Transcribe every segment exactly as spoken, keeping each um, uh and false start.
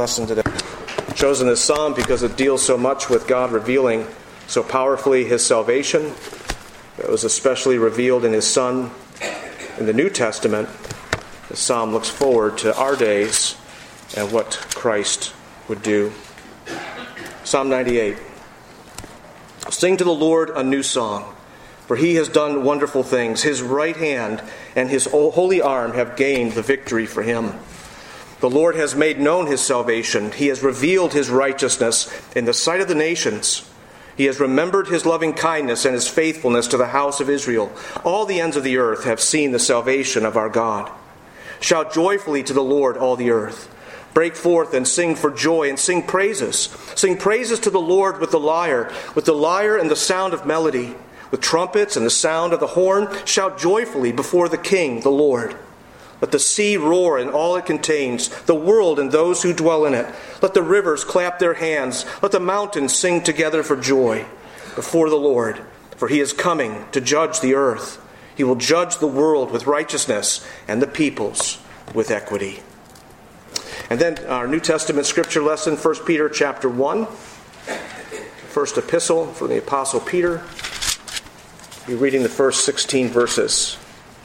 Lesson today. I've chosen this psalm because it deals so much with God revealing so powerfully His salvation. It was especially revealed in His Son in the New Testament. The psalm looks forward to our days and what Christ would do. Psalm ninety-eight. Sing to the Lord a new song, for He has done wonderful things. His right hand and His holy arm have gained the victory for Him. The Lord has made known His salvation. He has revealed His righteousness in the sight of the nations. He has remembered His loving kindness and His faithfulness to the house of Israel. All the ends of the earth have seen the salvation of our God. Shout joyfully to the Lord, all the earth. Break forth and sing for joy and sing praises. Sing praises to the Lord with the lyre, with the lyre and the sound of melody, with trumpets and the sound of the horn. Shout joyfully before the King, the Lord. Let the sea roar and all it contains, the world and those who dwell in it. Let the rivers clap their hands. Let the mountains sing together for joy before the Lord. For He is coming to judge the earth. He will judge the world with righteousness and the peoples with equity. And then our New Testament scripture lesson, First Peter chapter one. First epistle from the Apostle Peter. We'll be reading the first sixteen verses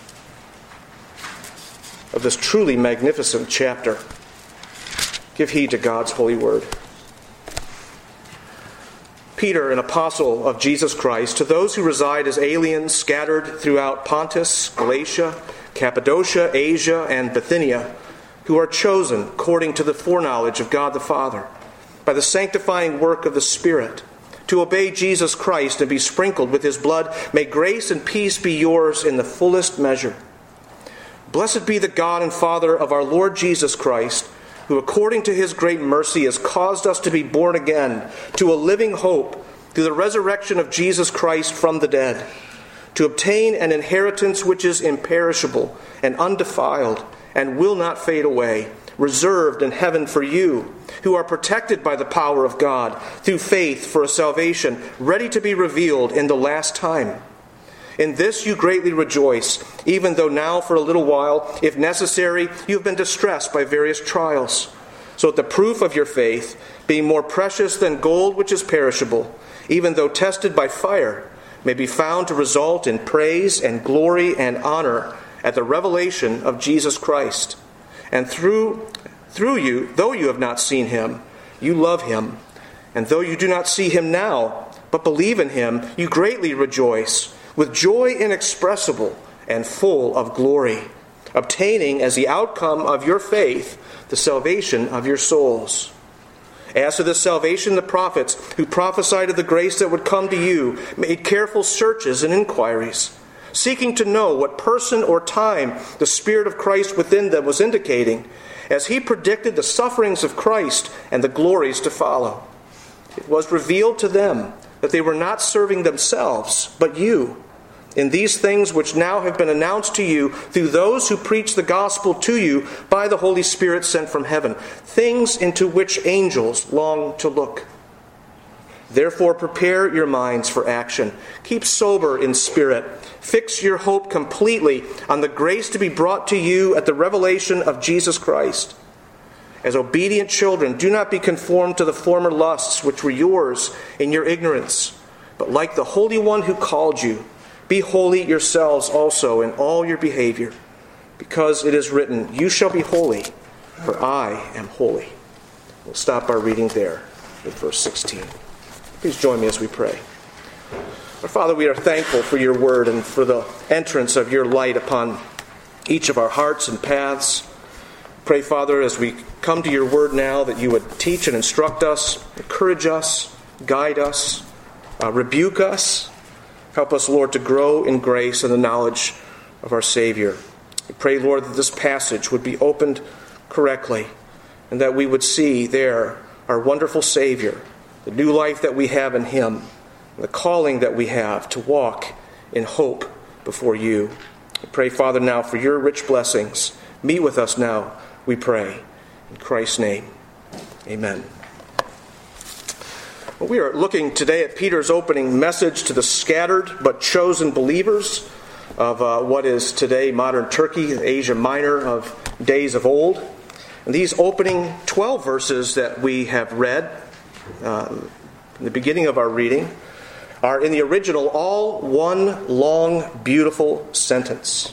of this truly magnificent chapter. Give heed to God's holy word. Peter, an apostle of Jesus Christ, to those who reside as aliens scattered throughout Pontus, Galatia, Cappadocia, Asia, and Bithynia, who are chosen according to the foreknowledge of God the Father, by the sanctifying work of the Spirit, to obey Jesus Christ and be sprinkled with His blood, may grace and peace be yours in the fullest measure. Blessed be the God and Father of our Lord Jesus Christ, who according to His great mercy has caused us to be born again to a living hope through the resurrection of Jesus Christ from the dead, to obtain an inheritance which is imperishable and undefiled and will not fade away, reserved in heaven for you, who are protected by the power of God through faith for a salvation ready to be revealed in the last time. In this you greatly rejoice, even though now for a little while, if necessary, you have been distressed by various trials, so that the proof of your faith, being more precious than gold which is perishable, even though tested by fire, may be found to result in praise and glory and honor at the revelation of Jesus Christ. And through, through you, though you have not seen Him, you love Him. And though you do not see Him now, but believe in Him, you greatly rejoice, with joy inexpressible and full of glory, obtaining as the outcome of your faith the salvation of your souls. As to this salvation, the prophets who prophesied of the grace that would come to you made careful searches and inquiries, seeking to know what person or time the Spirit of Christ within them was indicating, as He predicted the sufferings of Christ and the glories to follow. It was revealed to them that they were not serving themselves, but you, in these things which now have been announced to you through those who preach the gospel to you by the Holy Spirit sent from heaven, things into which angels long to look. Therefore prepare your minds for action. Keep sober in spirit. Fix your hope completely on the grace to be brought to you at the revelation of Jesus Christ. As obedient children, do not be conformed to the former lusts which were yours in your ignorance, but like the Holy One who called you, be holy yourselves also in all your behavior, because it is written, you shall be holy, for I am holy. We'll stop our reading there with verse sixteen. Please join me as we pray. Our Father, we are thankful for your word and for the entrance of your light upon each of our hearts and paths. Pray, Father, as we come to your word now, that you would teach and instruct us, encourage us, guide us, uh, rebuke us. Help us, Lord, to grow in grace and the knowledge of our Savior. We pray, Lord, that this passage would be opened correctly and that we would see there our wonderful Savior, the new life that we have in Him, and the calling that we have to walk in hope before you. We pray, Father, now for your rich blessings. Meet with us now, we pray. In Christ's name, amen. Well, we are looking today at Peter's opening message to the scattered but chosen believers of uh, what is today modern Turkey, Asia Minor of days of old. And these opening twelve verses that we have read uh, in the beginning of our reading are in the original all one long, beautiful sentence.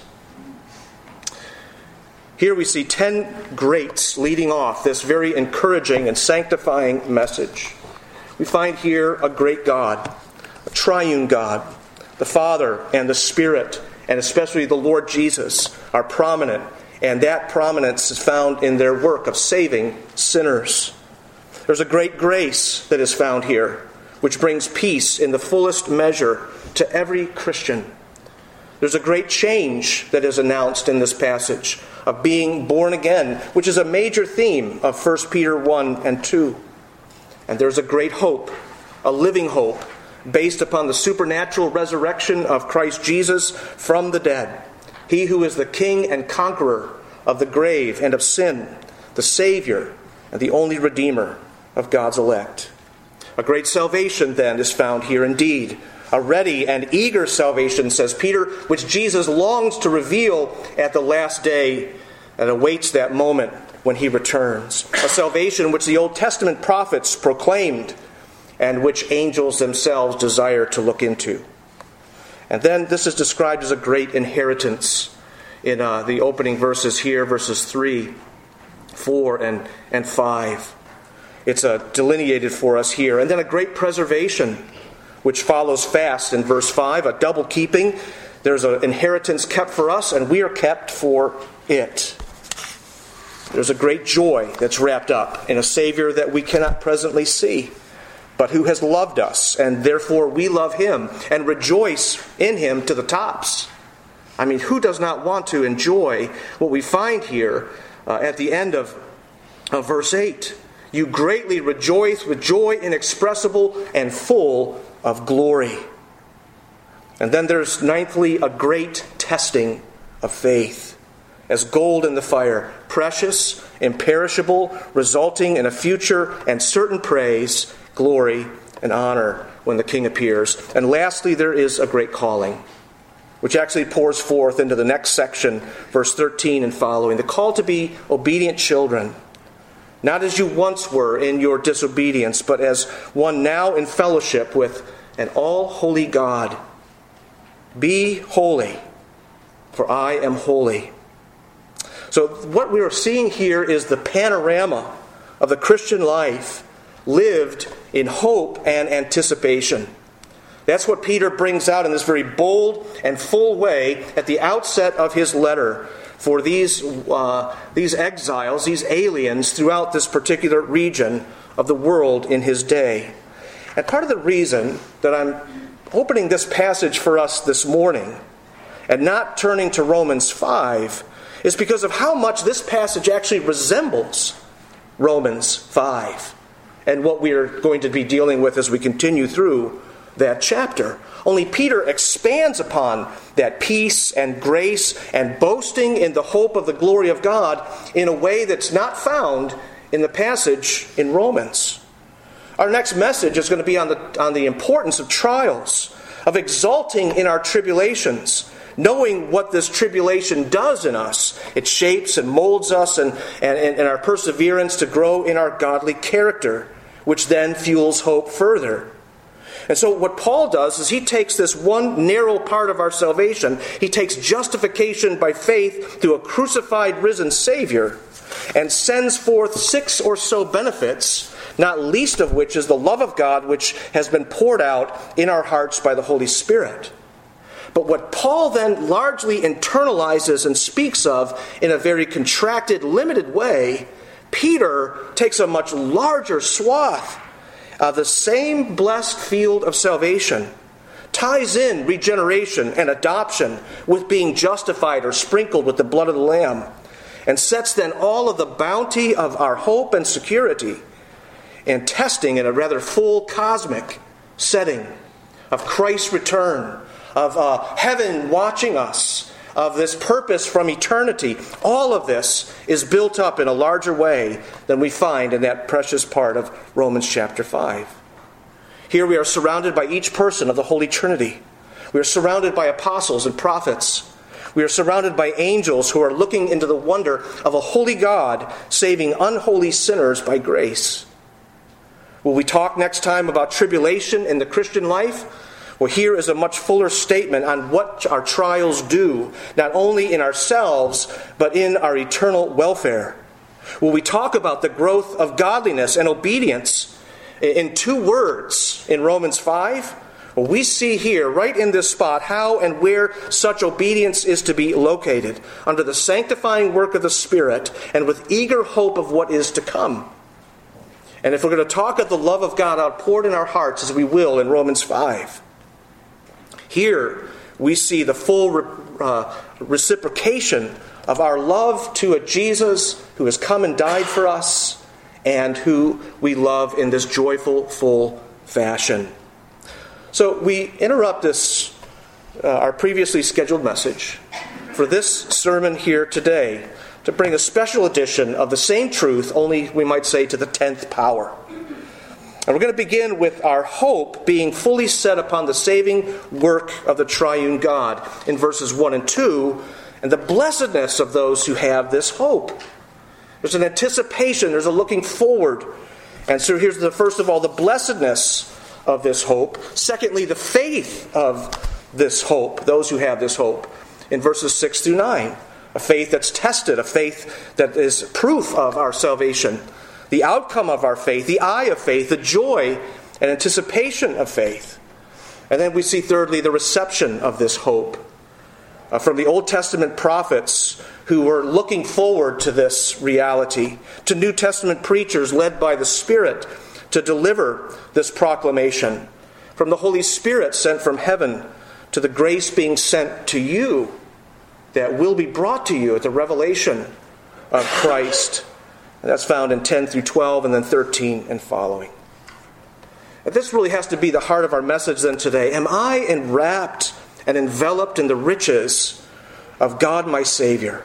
Here we see ten greats leading off this very encouraging and sanctifying message. We find here a great God, a triune God. The Father and the Spirit, and especially the Lord Jesus, are prominent, and that prominence is found in their work of saving sinners. There's a great grace that is found here, which brings peace in the fullest measure to every Christian. There's a great change that is announced in this passage of being born again, which is a major theme of First Peter one and two. And there's a great hope, a living hope, based upon the supernatural resurrection of Christ Jesus from the dead. He who is the King and conqueror of the grave and of sin, the Savior and the only Redeemer of God's elect. A great salvation then is found here indeed. A ready and eager salvation, says Peter, which Jesus longs to reveal at the last day and awaits that moment when he returns. A salvation which the Old Testament prophets proclaimed and which angels themselves desire to look into. And then this is described as a great inheritance in uh, the opening verses here, verses three, four, and, and five. It's uh, delineated for us here. And then a great preservation, which follows fast in verse five, a double keeping. There's an inheritance kept for us, and we are kept for it. There's a great joy that's wrapped up in a Savior that we cannot presently see, but who has loved us, and therefore we love him and rejoice in him to the tops. I mean, who does not want to enjoy what we find here uh, at the end of, of verse eight? You greatly rejoice with joy inexpressible and full of glory. And then there's ninthly a great testing of faith. As gold in the fire, precious, imperishable, resulting in a future and certain praise, glory, and honor when the King appears. And lastly, there is a great calling, which actually pours forth into the next section, verse thirteen and following. The call to be obedient children, not as you once were in your disobedience, but as one now in fellowship with an all-holy God. Be holy, for I am holy. So what we are seeing here is the panorama of the Christian life lived in hope and anticipation. That's what Peter brings out in this very bold and full way at the outset of his letter for these, uh, these exiles, these aliens throughout this particular region of the world in his day. And part of the reason that I'm opening this passage for us this morning and not turning to Romans five is because of how much this passage actually resembles Romans five and what we are going to be dealing with as we continue through that chapter. Only Peter expands upon that peace and grace and boasting in the hope of the glory of God in a way that's not found in the passage in Romans. Our next message is going to be on the, on the importance of trials, of exulting in our tribulations, knowing what this tribulation does in us. It shapes and molds us and, and, and our perseverance to grow in our godly character, which then fuels hope further. And so what Paul does is he takes this one narrow part of our salvation, he takes justification by faith through a crucified, risen Savior, and sends forth six or so benefits, not least of which is the love of God which has been poured out in our hearts by the Holy Spirit. But what Paul then largely internalizes and speaks of in a very contracted, limited way, Peter takes a much larger swath of the same blessed field of salvation, ties in regeneration and adoption with being justified or sprinkled with the blood of the Lamb, and sets then all of the bounty of our hope and security and testing in a rather full cosmic setting of Christ's return, of uh, heaven watching us, of this purpose from eternity. All of this is built up in a larger way than we find in that precious part of Romans chapter five. Here we are surrounded by each person of the Holy Trinity. We are surrounded by apostles and prophets. We are surrounded by angels who are looking into the wonder of a holy God saving unholy sinners by grace. Will we talk next time about tribulation in the Christian life? Well, here is a much fuller statement on what our trials do, not only in ourselves, but in our eternal welfare. Will we talk about the growth of godliness and obedience in two words in Romans five? Well, we see here, right in this spot, how and where such obedience is to be located, under the sanctifying work of the Spirit and with eager hope of what is to come. And if we're going to talk of the love of God outpoured in our hearts, as we will in Romans five, here we see the full uh, reciprocation of our love to a Jesus who has come and died for us and who we love in this joyful, full fashion. So we interrupt this, uh, our previously scheduled message, for this sermon here today to bring a special edition of the same truth, only we might say to the tenth power. And we're going to begin with our hope being fully set upon the saving work of the triune God in verses one and two, and the blessedness of those who have this hope. There's an anticipation, there's a looking forward. And so here's the first of all, the blessedness of this hope. Secondly, the faith of this hope, those who have this hope, in verses six through nine. A faith that's tested, a faith that is proof of our salvation. The outcome of our faith, the eye of faith, the joy and anticipation of faith. And then we see thirdly the reception of this hope. Uh, from the Old Testament prophets who were looking forward to this reality, to New Testament preachers led by the Spirit to deliver this proclamation, from the Holy Spirit sent from heaven to the grace being sent to you that will be brought to you at the revelation of Christ. And that's found in ten through twelve and then thirteen and following. And this really has to be the heart of our message then today. Am I enwrapped and enveloped in the riches of God my Savior?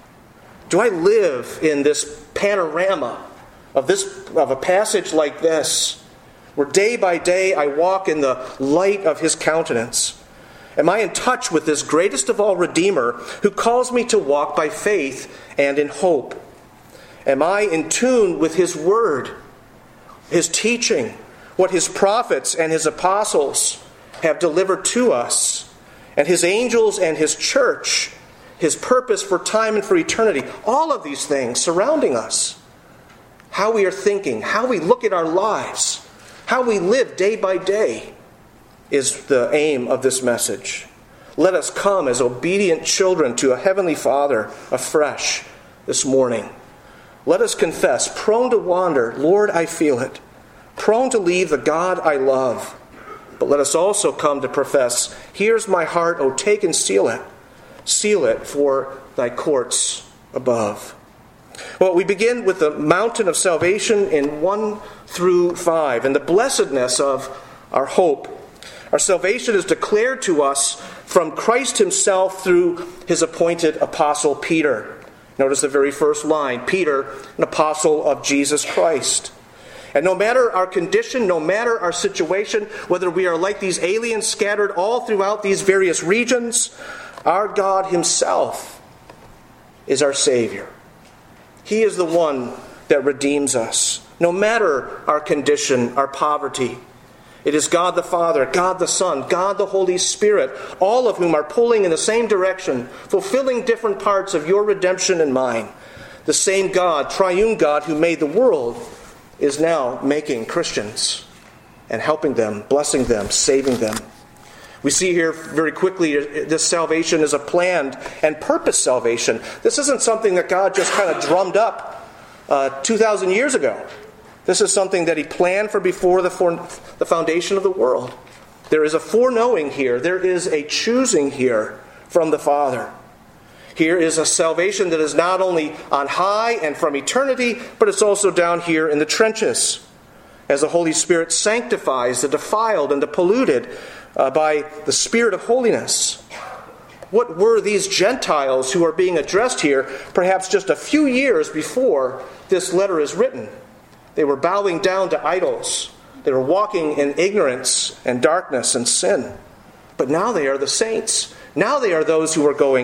Do I live in this panorama of this of a passage like this, where day by day I walk in the light of His countenance? Am I in touch with this greatest of all Redeemer who calls me to walk by faith and in hope? Am I in tune with His Word, His teaching, what His prophets and His apostles have delivered to us, and His angels and His church, His purpose for time and for eternity, all of these things surrounding us? How we are thinking, how we look at our lives, how we live day by day is the aim of this message. Let us come as obedient children to a Heavenly Father afresh this morning. Let us confess, prone to wander, Lord, I feel it. Prone to leave the God I love. But let us also come to profess, here's my heart, oh take and seal it. Seal it for thy courts above. Well, we begin with the mountain of salvation in one through five, and the blessedness of our hope. Our salvation is declared to us from Christ Himself through His appointed apostle Peter. Notice the very first line, Peter, an apostle of Jesus Christ. And no matter our condition, no matter our situation, whether we are like these aliens scattered all throughout these various regions, our God Himself is our Savior. He is the one that redeems us, no matter our condition, our poverty. It is God the Father, God the Son, God the Holy Spirit, all of whom are pulling in the same direction, fulfilling different parts of your redemption and mine. The same God, triune God who made the world, is now making Christians and helping them, blessing them, saving them. We see here very quickly this salvation is a planned and purposed salvation. This isn't something that God just kind of drummed up uh, two thousand years ago. This is something that He planned for before the, for the foundation of the world. There is a foreknowing here. There is a choosing here from the Father. Here is a salvation that is not only on high and from eternity, but it's also down here in the trenches, as the Holy Spirit sanctifies the defiled and the polluted uh, by the Spirit of holiness. What were these Gentiles who are being addressed here, perhaps just a few years before this letter is written? They were bowing down to idols. They were walking in ignorance and darkness and sin. But now they are the saints. Now they are those who are going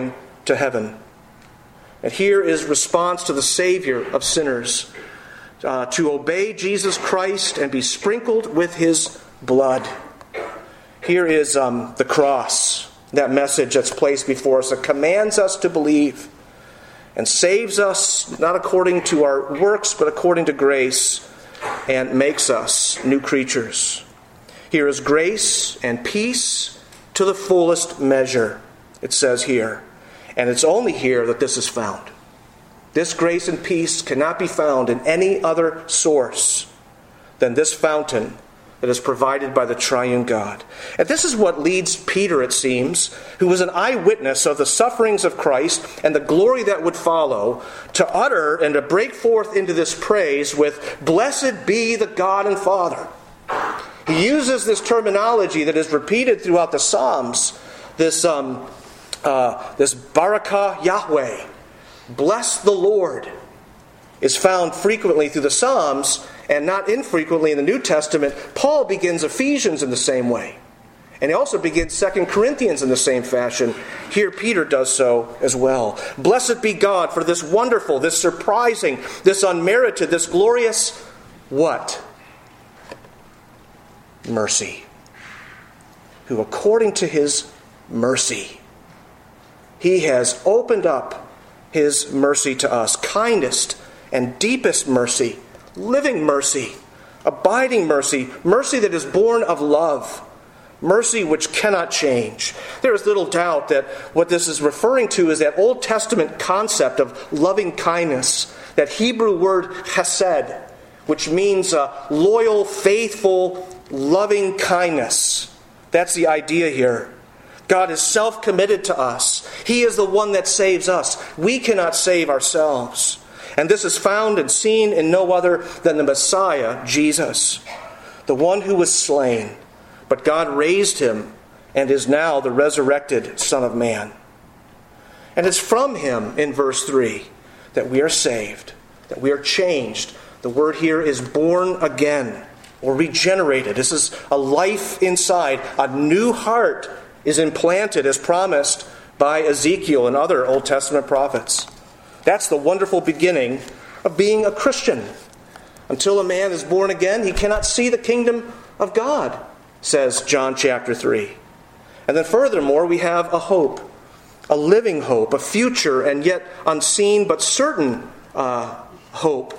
to heaven. And here is response to the Savior of sinners, uh, to obey Jesus Christ and be sprinkled with his blood. Here is um, the cross, that message that's placed before us that commands us to believe and saves us not according to our works but according to grace, and makes us new creatures. Here is grace and peace to the fullest measure, it says here. And it's only here that this is found. This grace and peace cannot be found in any other source than this fountain that is provided by the triune God. And this is what leads Peter, it seems, who was an eyewitness of the sufferings of Christ and the glory that would follow, to utter and to break forth into this praise with, "Blessed be the God and Father." He uses this terminology that is repeated throughout the Psalms, this um, uh, this Barakah Yahweh, bless the Lord, is found frequently through the Psalms, and not infrequently in the New Testament. Paul begins Ephesians in the same way. And he also begins Second Corinthians in the same fashion. Here Peter does so as well. Blessed be God for this wonderful, this surprising, this unmerited, this glorious, what? Mercy. Who according to his mercy, he has opened up his mercy to us. Kindest and deepest mercy. Living mercy, abiding mercy, mercy that is born of love, mercy which cannot change. There is little doubt that what this is referring to is that Old Testament concept of loving kindness, that Hebrew word chesed, which means uh, loyal, faithful, loving kindness. That's the idea here. God is self-committed to us. He is the one that saves us. We cannot save ourselves. And this is found and seen in no other than the Messiah, Jesus, the one who was slain, but God raised him and is now the resurrected Son of Man. And it's from him, in verse three, that we are saved, that we are changed. The word here is born again or regenerated. This is a life inside. A new heart is implanted as promised by Ezekiel and other Old Testament prophets. That's the wonderful beginning of being a Christian. Until a man is born again, he cannot see the kingdom of God, says John chapter three. And then furthermore, we have a hope, a living hope, a future and yet unseen but certain uh, hope,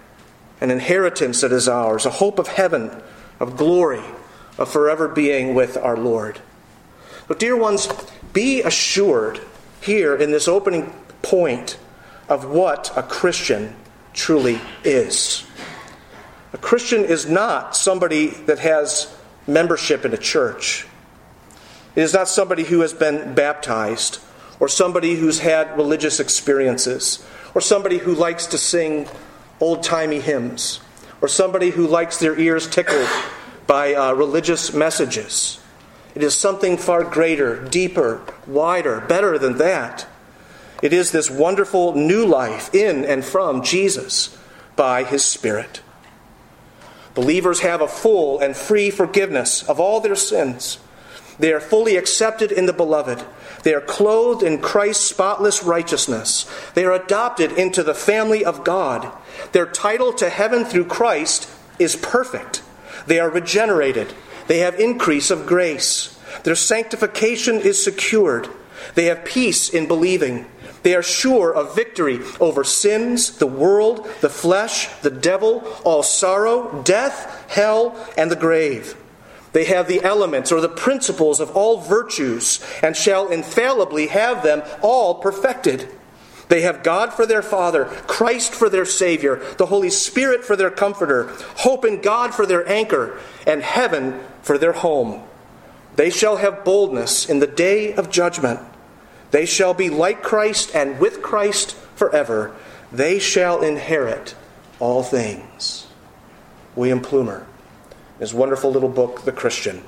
an inheritance that is ours, a hope of heaven, of glory, of forever being with our Lord. But dear ones, be assured here in this opening point of what a Christian truly is. A Christian is not somebody that has membership in a church. It is not somebody who has been baptized, or somebody who's had religious experiences, or somebody who likes to sing old-timey hymns, or somebody who likes their ears tickled by uh, religious messages. It is something far greater, deeper, wider, better than that. It is this wonderful new life in and from Jesus by His Spirit. Believers have a full and free forgiveness of all their sins. They are fully accepted in the Beloved. They are clothed in Christ's spotless righteousness. They are adopted into the family of God. Their title to heaven through Christ is perfect. They are regenerated. They have increase of grace. Their sanctification is secured. They have peace in believing. They are sure of victory over sins, the world, the flesh, the devil, all sorrow, death, hell, and the grave. They have the elements or the principles of all virtues and shall infallibly have them all perfected. They have God for their Father, Christ for their Savior, the Holy Spirit for their Comforter, hope in God for their anchor, and heaven for their home. They shall have boldness in the day of judgment. They shall be like Christ and with Christ forever. They shall inherit all things. William Plumer, his wonderful little book, The Christian.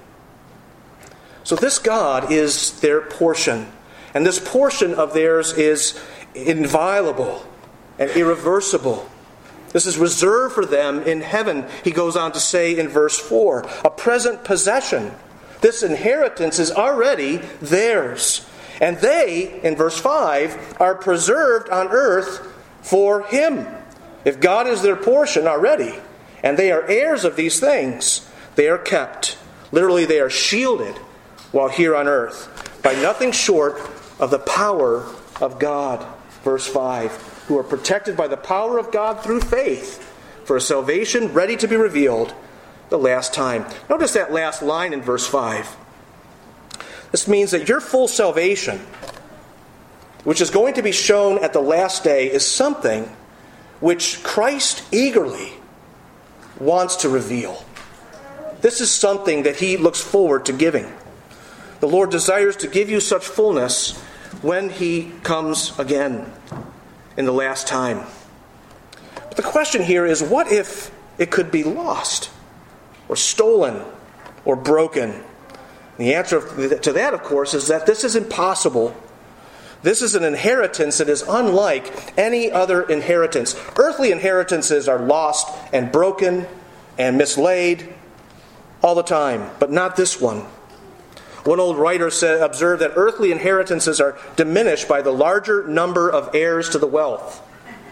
So this God is their portion. And this portion of theirs is inviolable and irreversible. This is reserved for them in heaven, he goes on to say in verse four. A present possession. This inheritance is already theirs. And they, in verse five, are preserved on earth for him. If God is their portion already, and they are heirs of these things, they are kept. Literally, they are shielded while here on earth by nothing short of the power of God. Verse five, who are protected by the power of God through faith for a salvation ready to be revealed the last time. Notice that last line in verse five. This means that your full salvation, which is going to be shown at the last day, is something which Christ eagerly wants to reveal. This is something that he looks forward to giving. The Lord desires to give you such fullness when he comes again in the last time. But the question here is, what if it could be lost or stolen or broken? The answer to that, of course, is that this is impossible. This is an inheritance that is unlike any other inheritance. Earthly inheritances are lost and broken and mislaid all the time, but not this one. One old writer said, observed that earthly inheritances are diminished by the larger number of heirs to the wealth.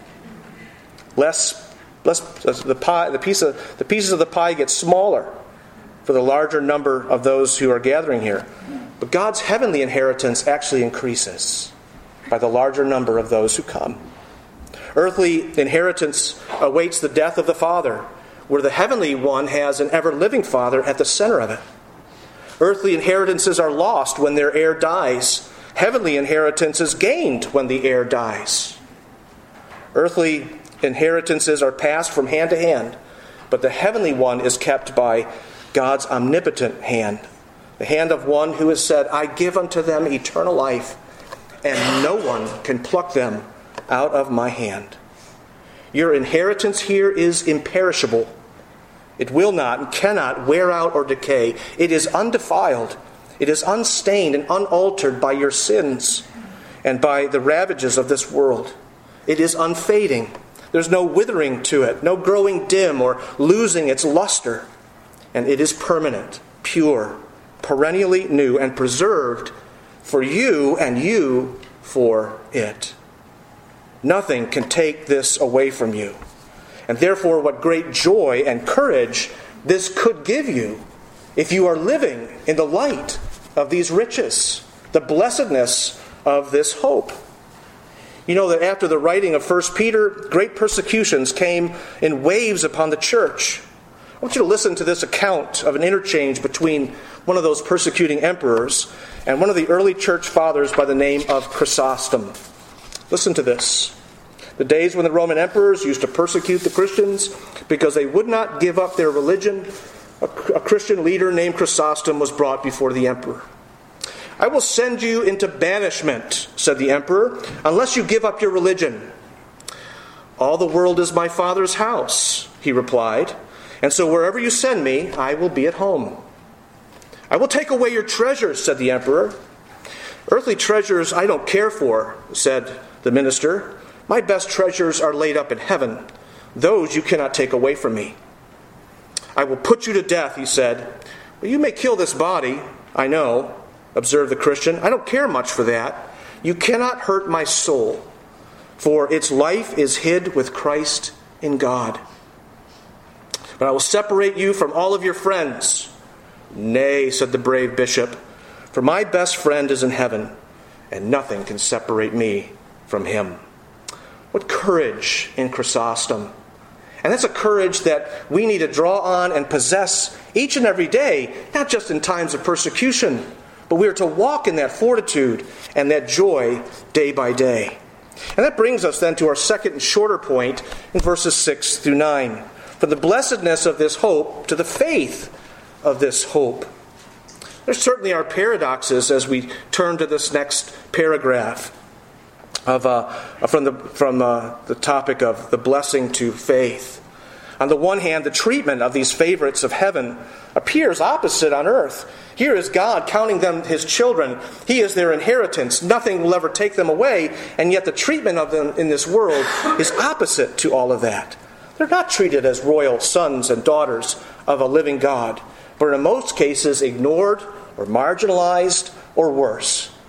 Less, less the pie, the piece of the pieces of the pie get smaller for the larger number of those who are gathering here. But God's heavenly inheritance actually increases by the larger number of those who come. Earthly inheritance awaits the death of the Father, where the heavenly one has an ever-living Father at the center of it. Earthly inheritances are lost when their heir dies. Heavenly inheritance is gained when the heir dies. Earthly inheritances are passed from hand to hand, but the heavenly one is kept by God's omnipotent hand, the hand of one who has said, I give unto them eternal life, and no one can pluck them out of my hand. Your inheritance here is imperishable. It will not and cannot wear out or decay. It is undefiled. It is unstained and unaltered by your sins and by the ravages of this world. It is unfading. There's no withering to it, no growing dim or losing its luster. And it is permanent, pure, perennially new, and preserved for you and you for it. Nothing can take this away from you. And therefore, what great joy and courage this could give you if you are living in the light of these riches, the blessedness of this hope. You know that after the writing of First Peter, great persecutions came in waves upon the church. I want you to listen to this account of an interchange between one of those persecuting emperors and one of the early church fathers by the name of Chrysostom. Listen to this. The days when the Roman emperors used to persecute the Christians because they would not give up their religion, a, a Christian leader named Chrysostom was brought before the emperor. I will send you into banishment, said the emperor, unless you give up your religion. All the world is my Father's house, he replied, and so wherever you send me, I will be at home. I will take away your treasures, said the emperor. Earthly treasures I don't care for, said the minister. My best treasures are laid up in heaven. Those you cannot take away from me. I will put you to death, he said. Well, you may kill this body, I know, observed the Christian. I don't care much for that. You cannot hurt my soul, for its life is hid with Christ in God. But I will separate you from all of your friends. Nay, said the brave bishop, for my best friend is in heaven, and nothing can separate me from him. What courage in Chrysostom. And that's a courage that we need to draw on and possess each and every day, not just in times of persecution, but we are to walk in that fortitude and that joy day by day. And that brings us then to our second and shorter point in verses six through nine. From the blessedness of this hope to the faith of this hope. There certainly are paradoxes as we turn to this next paragraph. Of, uh, from the from uh, the topic of the blessing to faith. On the one hand, the treatment of these favorites of heaven appears opposite on earth. Here is God counting them his children. He is their inheritance. Nothing will ever take them away. And yet the treatment of them in this world is opposite to all of that. They're not treated as royal sons and daughters of a living God, but in most cases ignored or marginalized or worse.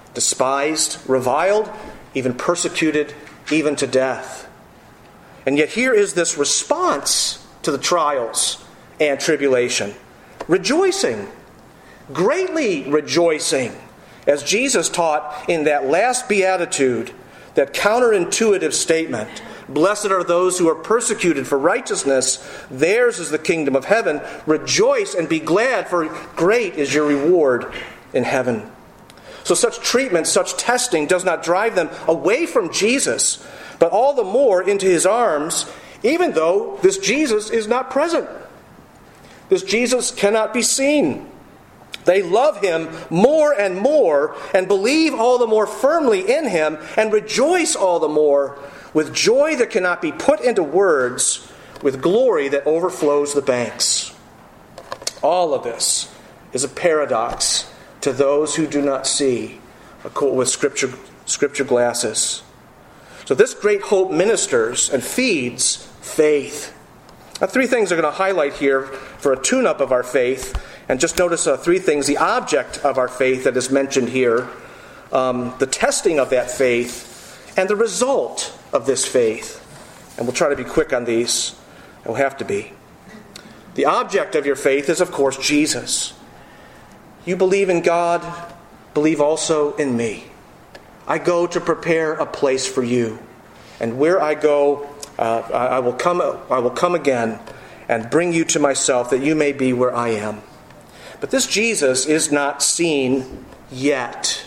despised, reviled, even persecuted, even to death. And yet here is this response to the trials and tribulation. Rejoicing, greatly rejoicing, as Jesus taught in that last beatitude, that counterintuitive statement, blessed are those who are persecuted for righteousness, theirs is the kingdom of heaven. Rejoice and be glad, for great is your reward in heaven. So such treatment, such testing does not drive them away from Jesus, but all the more into his arms, even though this Jesus is not present. This Jesus cannot be seen. They love him more and more and believe all the more firmly in him and rejoice all the more with joy that cannot be put into words, with glory that overflows the banks. All of this is a paradox to those who do not see with scripture, scripture glasses. So this great hope ministers and feeds faith. Now, three things I'm going to highlight here for a tune-up of our faith. And just notice uh, three things. The object of our faith that is mentioned here, um, the testing of that faith, and the result of this faith. And we'll try to be quick on these. We'll have to be. The object of your faith is, of course, Jesus. You believe in God, believe also in me. I go to prepare a place for you. And where I go, uh, I will come, I will come again and bring you to myself, that you may be where I am. But this Jesus is not seen yet.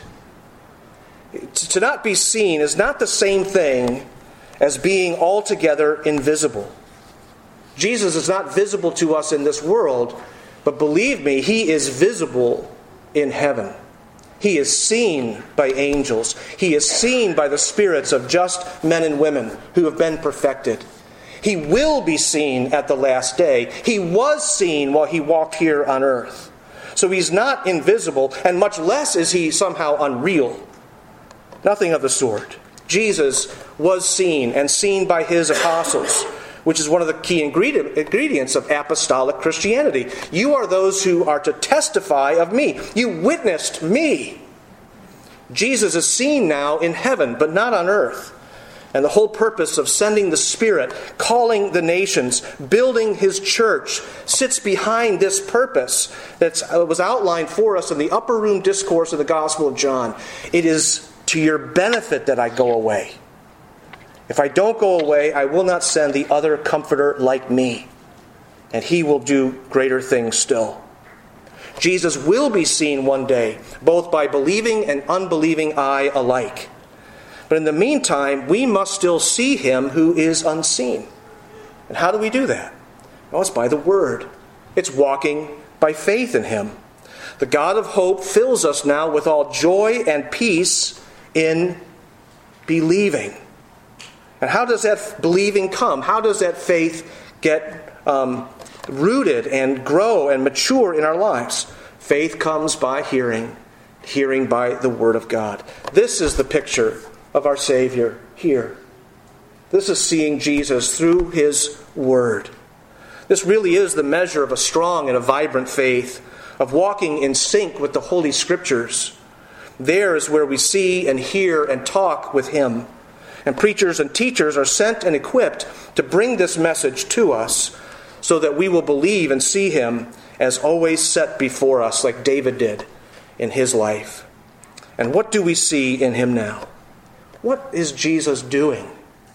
To not be seen is not the same thing as being altogether invisible. Jesus is not visible to us in this world, but believe me, he is visible in heaven. He is seen by angels. He is seen by the spirits of just men and women who have been perfected. He will be seen at the last day. He was seen while he walked here on earth. So he's not invisible, and much less is he somehow unreal. Nothing of the sort. Jesus was seen, and seen by his apostles, which is one of the key ingredients of apostolic Christianity. You are those who are to testify of me. You witnessed me. Jesus is seen now in heaven, but not on earth. And the whole purpose of sending the Spirit, calling the nations, building his church, sits behind this purpose that was outlined for us in the upper room discourse of the Gospel of John. It is to your benefit that I go away. If I don't go away, I will not send the other comforter like me, and he will do greater things still. Jesus will be seen one day, both by believing and unbelieving eye alike. But in the meantime, we must still see him who is unseen. And how do we do that? Well, it's by the Word. It's walking by faith in him. The God of hope fills us now with all joy and peace in believing. And how does that believing come? How does that faith get um, rooted and grow and mature in our lives? Faith comes by hearing, hearing by the Word of God. This is the picture of our Savior here. This is seeing Jesus through his Word. This really is the measure of a strong and a vibrant faith, of walking in sync with the Holy Scriptures. There is where we see and hear and talk with him. And preachers and teachers are sent and equipped to bring this message to us so that we will believe and see him as always set before us, like David did in his life. And what do we see in him now? What is Jesus doing?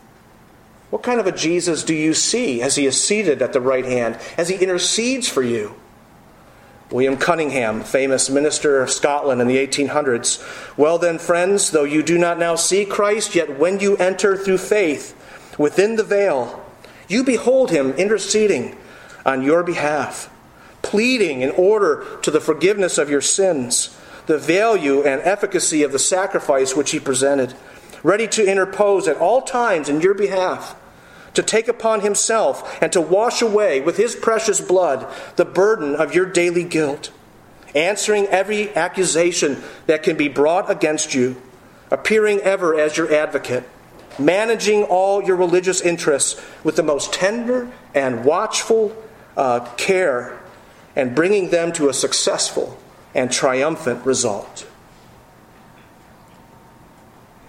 What kind of a Jesus do you see as he is seated at the right hand, as he intercedes for you? William Cunningham, famous minister of Scotland in the eighteen hundreds. Well then, friends, though you do not now see Christ, yet when you enter through faith within the veil, you behold him interceding on your behalf, pleading in order to the forgiveness of your sins, the value and efficacy of the sacrifice which he presented, ready to interpose at all times in your behalf, to take upon himself and to wash away with his precious blood the burden of your daily guilt, answering every accusation that can be brought against you, appearing ever as your advocate, managing all your religious interests with the most tender and watchful uh, care, and bringing them to a successful and triumphant result.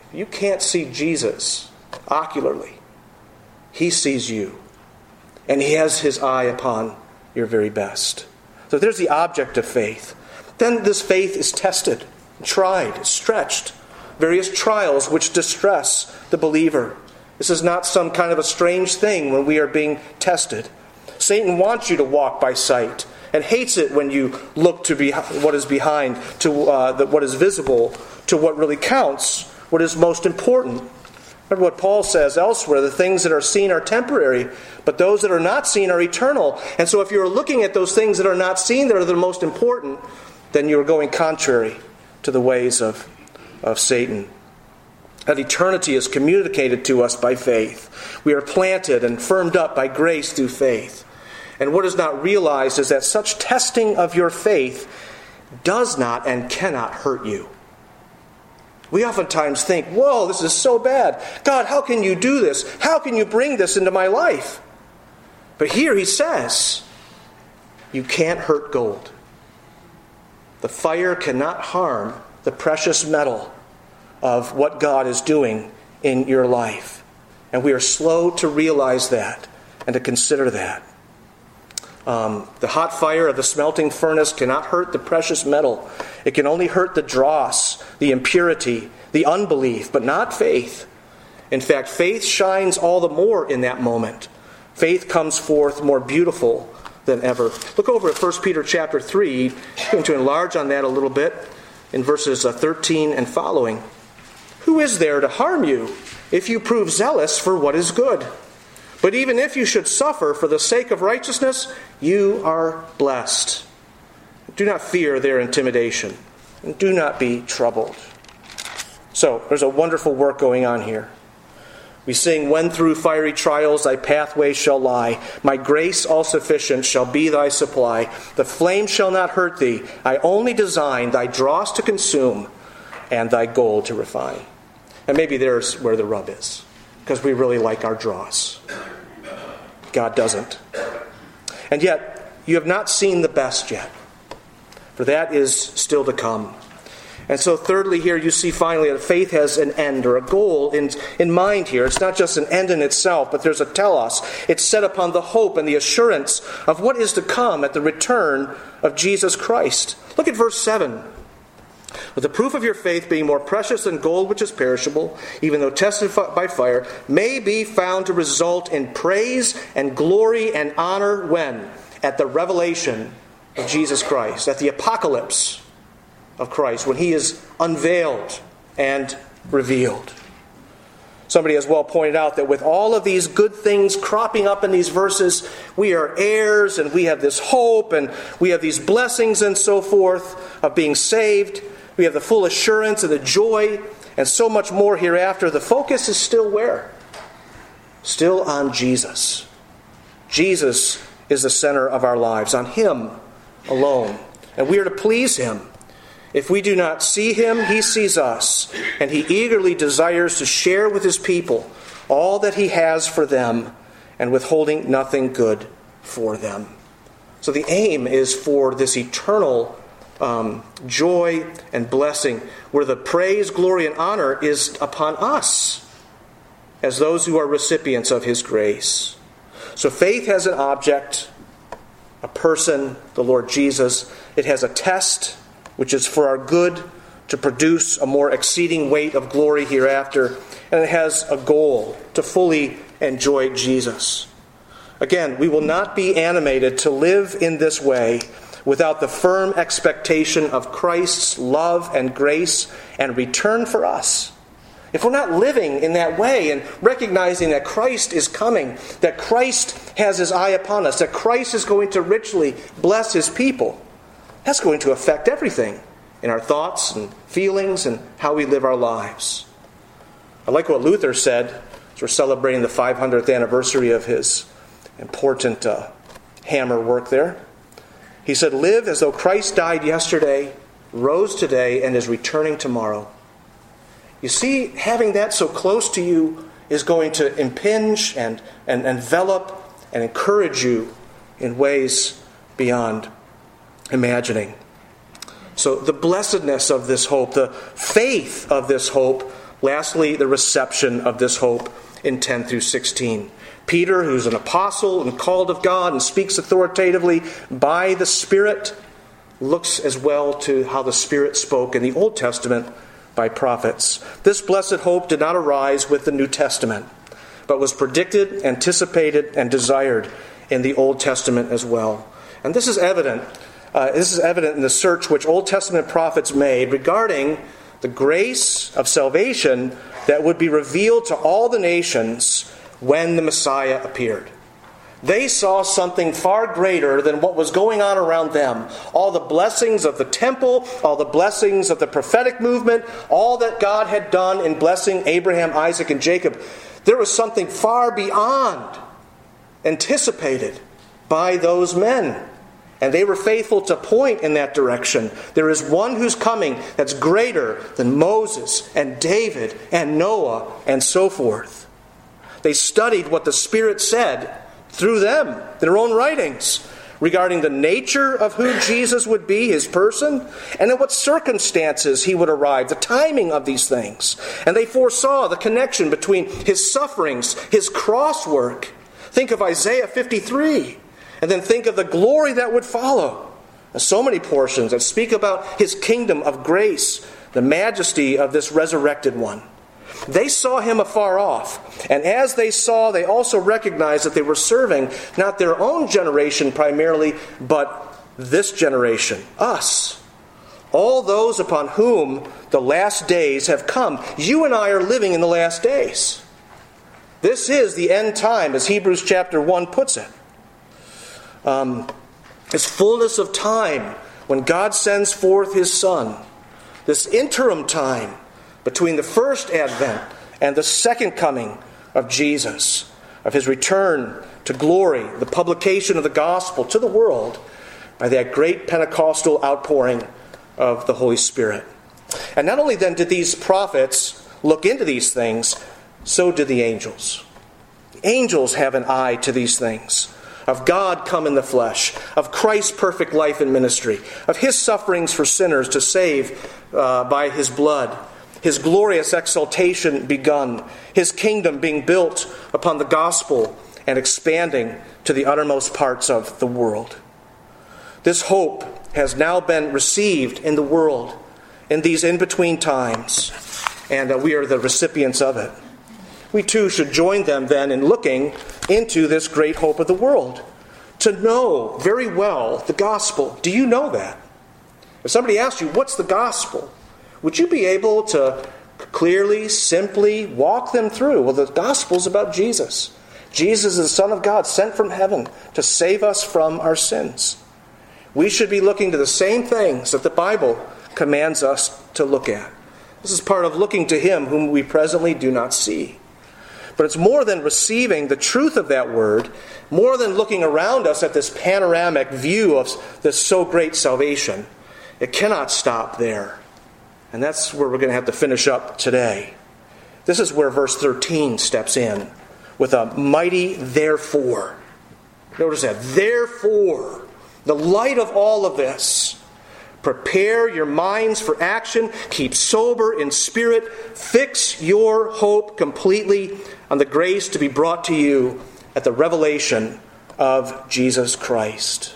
You can't see Jesus ocularly. He sees you. And he has his eye upon your very best. So there's the object of faith. Then this faith is tested, tried, stretched. Various trials which distress the believer. This is not some kind of a strange thing when we are being tested. Satan wants you to walk by sight and hates it when you look to be what is behind, to uh, the, what is visible, to what really counts, what is most important. Remember what Paul says elsewhere, the things that are seen are temporary, but those that are not seen are eternal. And so if you're looking at those things that are not seen that are the most important, then you're going contrary to the ways of, of Satan. That eternity is communicated to us by faith. We are planted and firmed up by grace through faith. And what is not realized is that such testing of your faith does not and cannot hurt you. We oftentimes think, whoa, this is so bad. God, how can you do this? How can you bring this into my life? But here he says, you can't hurt gold. The fire cannot harm the precious metal of what God is doing in your life. And we are slow to realize that and to consider that. Um, the hot fire of the smelting furnace cannot hurt the precious metal. It can only hurt the dross, the impurity, the unbelief, but not faith. In fact, faith shines all the more in that moment. Faith comes forth more beautiful than ever. Look over at First Peter chapter three. I'm going to enlarge on that a little bit in verses thirteen and following. Who is there to harm you if you prove zealous for what is good? But even if you should suffer for the sake of righteousness, you are blessed. Do not fear their intimidation, and do not be troubled. So, there's a wonderful work going on here. We sing, when through fiery trials thy pathway shall lie, my grace all sufficient shall be thy supply. The flame shall not hurt thee. I only design thy dross to consume and thy gold to refine. And maybe there's where the rub is, because we really like our dross. God doesn't. And yet, you have not seen the best yet, for that is still to come. And so thirdly here you see finally that faith has an end or a goal in, in mind here. It's not just an end in itself, but there's a telos. It's set upon the hope and the assurance of what is to come at the return of Jesus Christ. Look at verse seven. But the proof of your faith being more precious than gold which is perishable, even though tested by fire, may be found to result in praise and glory and honor when? At the revelation of Jesus Christ, at the apocalypse of Christ, when he is unveiled and revealed. Somebody has well pointed out that with all of these good things cropping up in these verses, we are heirs and we have this hope and we have these blessings and so forth of being saved. We have the full assurance and the joy and so much more hereafter. The focus is still where? Still on Jesus. Jesus is the center of our lives, on him alone. And we are to please him. If we do not see him, he sees us. And he eagerly desires to share with his people all that he has for them and withholding nothing good for them. So the aim is for this eternal Um, joy and blessing, where the praise, glory, and honor is upon us as those who are recipients of his grace. So faith has an object, a person, the Lord Jesus. It has a test, which is for our good, to produce a more exceeding weight of glory hereafter. And it has a goal, to fully enjoy Jesus. Again, we will not be animated to live in this way without the firm expectation of Christ's love and grace and return for us. If we're not living in that way and recognizing that Christ is coming, that Christ has his eye upon us, that Christ is going to richly bless his people, that's going to affect everything in our thoughts and feelings and how we live our lives. I like what Luther said as we're celebrating the five hundredth anniversary of his important uh, hammer work there. He said, live as though Christ died yesterday, rose today, and is returning tomorrow. You see, having that so close to you is going to impinge and, and envelop and encourage you in ways beyond imagining. So the blessedness of this hope, the faith of this hope, Lastly, the reception of this hope in ten through sixteen. Peter, who's an apostle and called of God and speaks authoritatively by the Spirit, looks as well to how the Spirit spoke in the Old Testament by prophets. This blessed hope did not arise with the New Testament, but was predicted, anticipated, and desired in the Old Testament as well. And this is evident. Uh, this is evident in the search which Old Testament prophets made regarding the grace of salvation that would be revealed to all the nations when the Messiah appeared. They saw something far greater than what was going on around them. All the blessings of the temple, all the blessings of the prophetic movement, all that God had done in blessing Abraham, Isaac, and Jacob. There was something far beyond anticipated by those men. And they were faithful to point in that direction. There is one who's coming that's greater than Moses and David and Noah and so forth. They studied what the Spirit said through them, their own writings, regarding the nature of who Jesus would be, his person, and in what circumstances he would arrive, the timing of these things. And they foresaw the connection between his sufferings, his cross work. Think of Isaiah fifty-three. And then think of the glory that would follow. There's so many portions that speak about his kingdom of grace, the majesty of this resurrected one. They saw him afar off. And as they saw, they also recognized that they were serving not their own generation primarily, but this generation, us. All those upon whom the last days have come. You and I are living in the last days. This is the end time, as Hebrews chapter one puts it. Um, this fullness of time when God sends forth his Son. This interim time between the first advent and the second coming of Jesus, of his return to glory, the publication of the gospel to the world by that great Pentecostal outpouring of the Holy Spirit. And not only then did these prophets look into these things, so did the angels. The angels have an eye to these things. Of God come in the flesh, of Christ's perfect life and ministry, of his sufferings for sinners to save uh, by his blood, his glorious exaltation begun, his kingdom being built upon the gospel and expanding to the uttermost parts of the world. This hope has now been received in the world in these in-between times, and uh, we are the recipients of it. We too should join them then in looking into this great hope of the world. To know very well the gospel. Do you know that? If somebody asks you, what's the gospel? Would you be able to clearly, simply walk them through? Well, the gospel is about Jesus. Jesus is the Son of God, sent from heaven to save us from our sins. We should be looking to the same things that the Bible commands us to look at. This is part of looking to him whom we presently do not see. But it's more than receiving the truth of that word, more than looking around us at this panoramic view of this so great salvation. It cannot stop there. And that's where we're going to have to finish up today. This is where verse thirteen steps in with a mighty therefore. Notice that. Therefore, the light of all of this. Prepare your minds for action. Keep sober in spirit. Fix your hope completely on the grace to be brought to you at the revelation of Jesus Christ.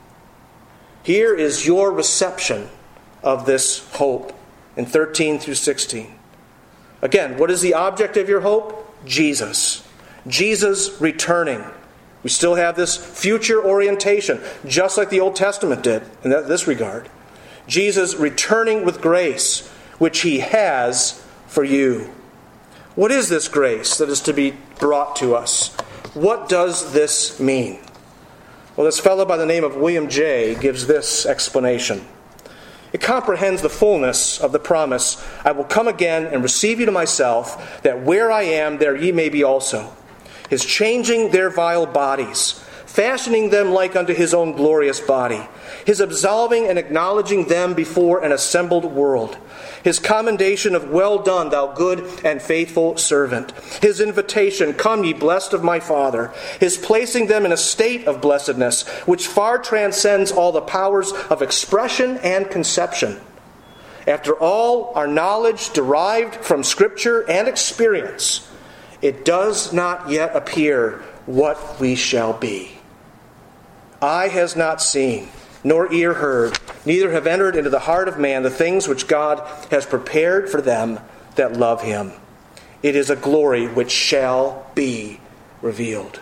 Here is your reception of this hope in thirteen through sixteen. Again, what is the object of your hope? Jesus. Jesus returning. We still have this future orientation, just like the Old Testament did in this regard. Jesus returning with grace, which he has for you. What is this grace that is to be brought to us? What does this mean? Well, this fellow by the name of William Jay gives this explanation. It comprehends the fullness of the promise, I will come again and receive you to myself, that where I am, there ye may be also. His changing their vile bodies, fashioning them like unto his own glorious body, his absolving and acknowledging them before an assembled world, his commendation of well done, thou good and faithful servant, his invitation, come ye blessed of my Father, his placing them in a state of blessedness, which far transcends all the powers of expression and conception, after all our knowledge derived from Scripture and experience, it does not yet appear what we shall be. Eye has not seen, nor ear heard, neither have entered into the heart of man the things which God has prepared for them that love him. It is a glory which shall be revealed.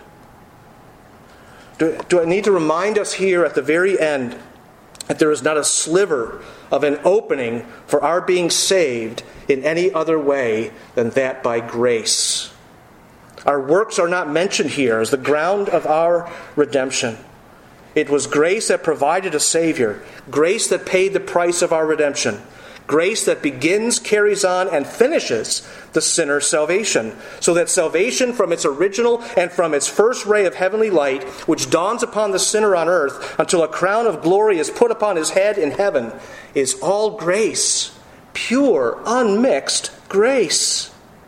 Do, do I need to remind us here at the very end that there is not a sliver of an opening for our being saved in any other way than that by grace? Our works are not mentioned here as the ground of our redemption. It was grace that provided a Savior, grace that paid the price of our redemption, grace that begins, carries on, and finishes the sinner's salvation, so that salvation from its original and from its first ray of heavenly light, which dawns upon the sinner on earth until a crown of glory is put upon his head in heaven, is all grace, pure, unmixed grace.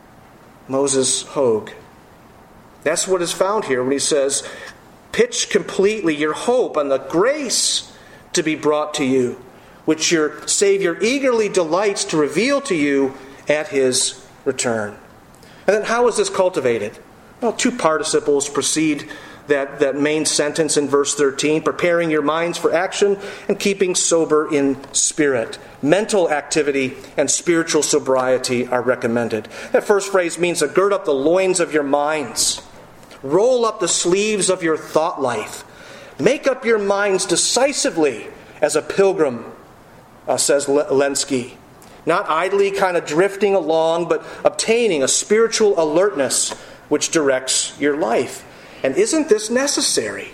Moses Hogue. That's what is found here when he says, pitch completely your hope on the grace to be brought to you, which your Savior eagerly delights to reveal to you at his return. And then how is this cultivated? Well, two participles precede that, that main sentence in verse thirteen, preparing your minds for action and keeping sober in spirit. Mental activity and spiritual sobriety are recommended. That first phrase means to gird up the loins of your minds. Roll up the sleeves of your thought life. Make up your minds decisively as a pilgrim, uh, says Lenski. Not idly kind of drifting along, but obtaining a spiritual alertness which directs your life. And isn't this necessary?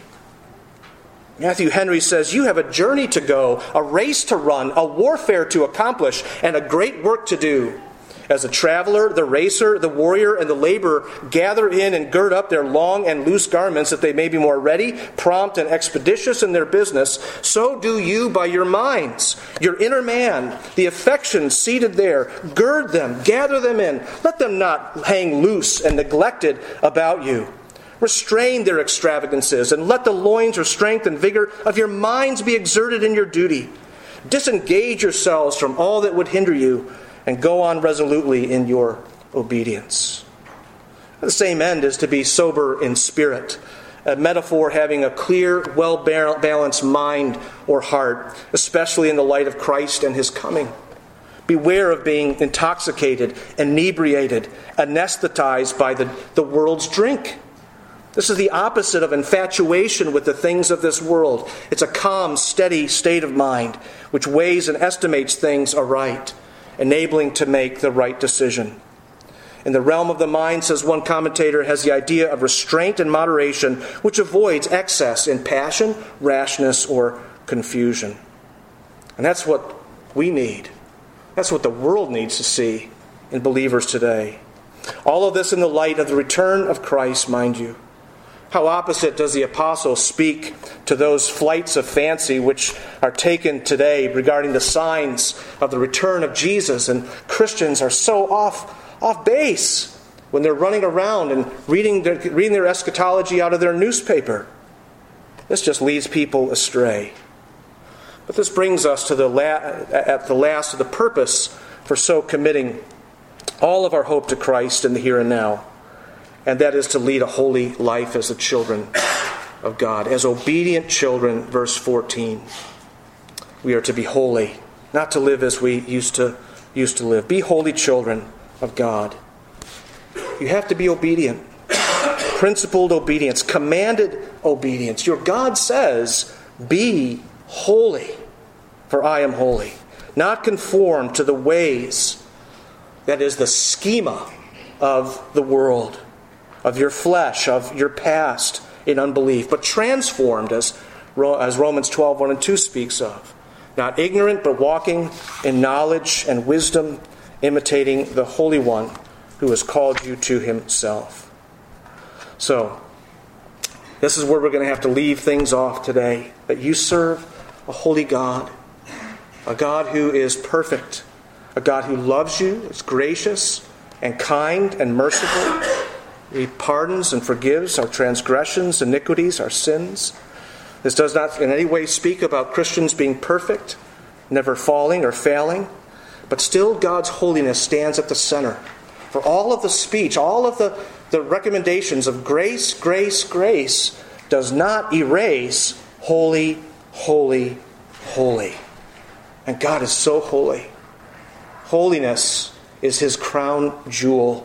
Matthew Henry says, you have a journey to go, a race to run, a warfare to accomplish, and a great work to do. As the traveler, the racer, the warrior, and the laborer gather in and gird up their long and loose garments that they may be more ready, prompt, and expeditious in their business, so do you by your minds, your inner man, the affections seated there. Gird them, gather them in. Let them not hang loose and neglected about you. Restrain their extravagances, and let the loins or strength and vigor of your minds be exerted in your duty. Disengage yourselves from all that would hinder you, and go on resolutely in your obedience. The same end is to be sober in spirit, a metaphor having a clear, well-balanced mind or heart, especially in the light of Christ and his coming. Beware of being intoxicated, inebriated, anesthetized by the, the world's drink. This is the opposite of infatuation with the things of this world. It's a calm, steady state of mind which weighs and estimates things aright, enabling to make the right decision. In the realm of the mind, says one commentator, has the idea of restraint and moderation, which avoids excess in passion, rashness, or confusion. And that's what we need. That's what the world needs to see in believers today. All of this in the light of the return of Christ, mind you. How opposite does the apostle speak to those flights of fancy which are taken today regarding the signs of the return of Jesus, and Christians are so off, off base when they're running around and reading their, reading their eschatology out of their newspaper. This just leads people astray. But this brings us to the la- at the last of the purpose for so committing all of our hope to Christ in the here and now. And that is to lead a holy life as the children of God. As obedient children, verse fourteen. We are to be holy, not to live as we used to used to live. Be holy children of God. You have to be obedient. Principled obedience, commanded obedience. Your God says, be holy, for I am holy. Not conform to the ways, that is the schema of the world, of your flesh, of your past in unbelief, but transformed, as, as Romans twelve, one and two speaks of. Not ignorant, but walking in knowledge and wisdom, imitating the Holy One who has called you to himself. So, this is where we're going to have to leave things off today. That you serve a holy God, a God who is perfect, a God who loves you, is gracious and kind and merciful. He pardons and forgives our transgressions, iniquities, our sins. This does not in any way speak about Christians being perfect, never falling or failing. But still God's holiness stands at the center. For all of the speech, all of the, the recommendations of grace, grace, grace does not erase holy, holy, holy. And God is so holy. Holiness is his crown jewel.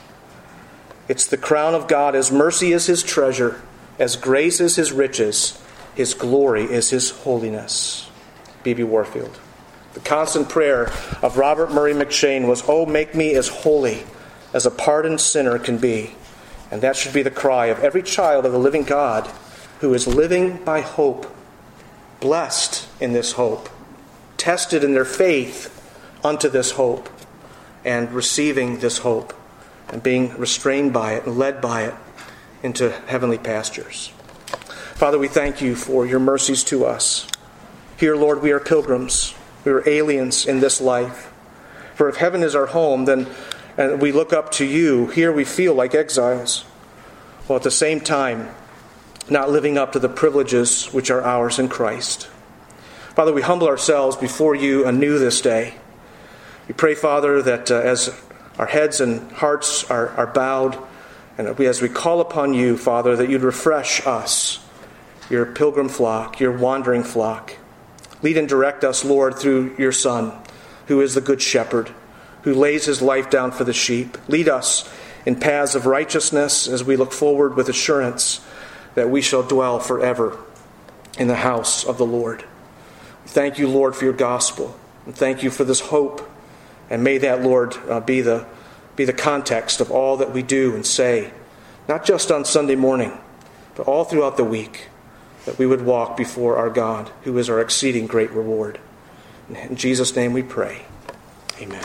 It's the crown of God. As mercy is his treasure, as grace is his riches, his glory is his holiness. B B Warfield. The constant prayer of Robert Murray McCheyne was, "Oh, make me as holy as a pardoned sinner can be." And that should be the cry of every child of the living God who is living by hope, blessed in this hope, tested in their faith unto this hope, and receiving this hope, and being restrained by it and led by it into heavenly pastures. Father, we thank you for your mercies to us. Here, Lord, we are pilgrims. We are aliens in this life. For if heaven is our home, then and we look up to you. Here we feel like exiles, while at the same time not living up to the privileges which are ours in Christ. Father, we humble ourselves before you anew this day. We pray, Father, that uh, as our heads and hearts are, are bowed, and we, as we call upon you, Father, that you'd refresh us, your pilgrim flock, your wandering flock. Lead and direct us, Lord, through your Son, who is the good shepherd, who lays his life down for the sheep. Lead us in paths of righteousness as we look forward with assurance that we shall dwell forever in the house of the Lord. Thank you, Lord, for your gospel. And thank you for this hope. And may that, Lord, uh, be the be the context of all that we do and say, not just on Sunday morning, but all throughout the week, that we would walk before our God, who is our exceeding great reward. In Jesus' name we pray. Amen.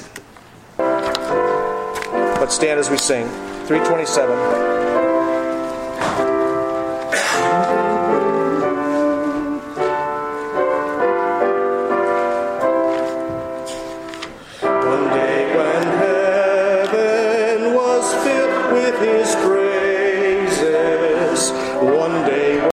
Let's stand as we sing. three twenty-seven.